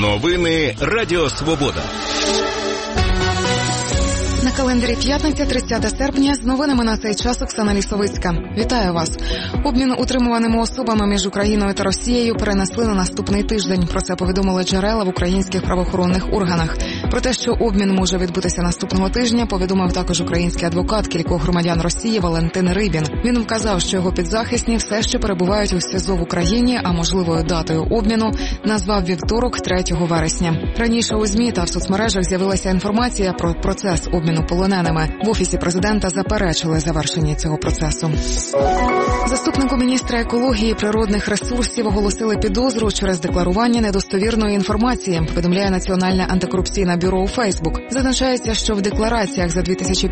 Новини Радіо Свобода. На календарі п'ятниця, 30 серпня. З новинами на цей час Оксана Лісовицька. Вітаю вас. Обмін утримуваними особами між Україною та Росією перенесли на наступний тиждень. Про це повідомили джерела в українських правоохоронних органах. Про те, що обмін може відбутися наступного тижня, повідомив також український адвокат кількох громадян Росії Валентин Рибін. Він вказав, що його підзахисні все ще перебувають у СІЗО в Україні, а можливою датою обміну назвав вівторок, 3 вересня. Раніше у ЗМІ та в соцмережах з'явилася інформація про процес обміну полоненими. В Офісі президента заперечили завершення цього процесу. Заступнику міністра екології і природних ресурсів оголосили підозру через декларування недостовірної інформації, повідомляє Національне антикорупційне бюро у Фейсбук. Зазначається, що в деклараціях за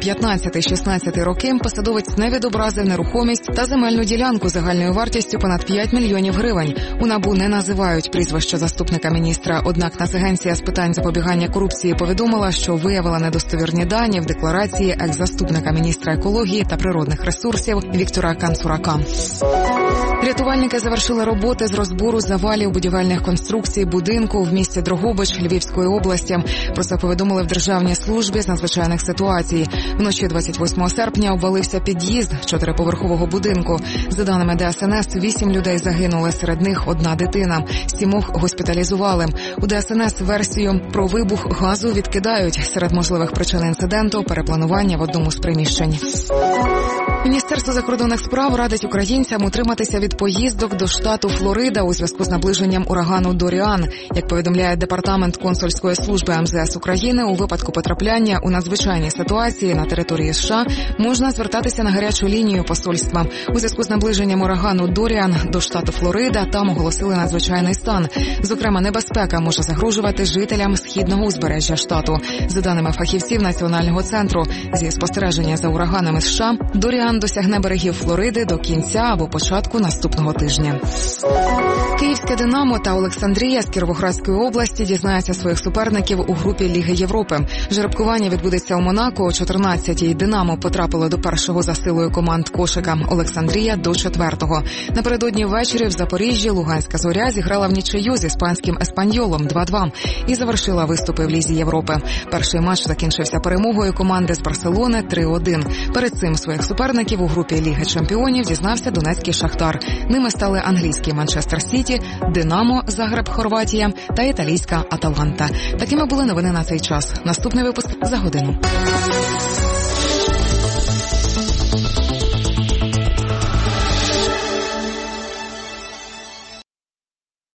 2015-16 роки посадовець не відобразив нерухомість та земельну ділянку загальною вартістю понад 5 мільйонів гривень. У НАБУ не називають прізвище заступника міністра, однак Нацагенція з питань запобігання корупції повідомила, що виявила недостовірні дані в декларації екс-заступника міністра екології та природних ресурсів Віктора Канцурака. Рятувальники завершили роботи з розбору завалів будівельних конструкцій будинку в місті Дрогобич Львівської області. Про це повідомили в Державній службі з надзвичайних ситуацій. Вночі 28 серпня обвалився під'їзд 4-поверхового будинку. За даними ДСНС, 8 людей загинули, серед них 1 дитина. 7 госпіталізували. У ДСНС версію про вибух газу відкидають. Серед можливих причин інциденту – перепланування в одному з приміщень. Міністерство закордонних справ радить українцям утриматися від поїздок до штату Флорида у зв'язку з наближенням урагану Доріан. Як повідомляє Департамент консульської служби МЗС України, у випадку потрапляння у надзвичайні ситуації на території США можна звертатися на гарячу лінію посольства. У зв'язку з наближенням урагану Доріан до штату Флорида там оголосили надзвичайний стан. Зокрема, небезпека може загрожувати жителям східного узбережжя штату. За даними фахівців Національного центру зі спостереження за ураганами США, Доріан досягне берегів Флориди до кінця або початку наступного тижня. Київське «Динамо» та Олександрія з Кіровоградської області дізнаються своїх суперників у групі Ліги Європи. Жеребкування відбудеться у Монако о 14-й. «Динамо» потрапило до першого за силою команд кошика, Олександрія – до 4-го. Напередодні ввечері в Запоріжжі Луганська «Зоря» зіграла в нічию з іспанським «Еспаньолом» 2-2 і завершила виступи в Лізі Європи. Перший матч закінчився перемогою команди з Барселони 3-1. Перед цим своїх суперників у групі Ліги Чемпіонів дізнався донецький «Шахтар». Ними стали англійський «Манчестер Сіті», «Динамо», Загреб, Хорватія та італійська «Аталанта». Такими були новини на цей час. Наступний випуск за годину.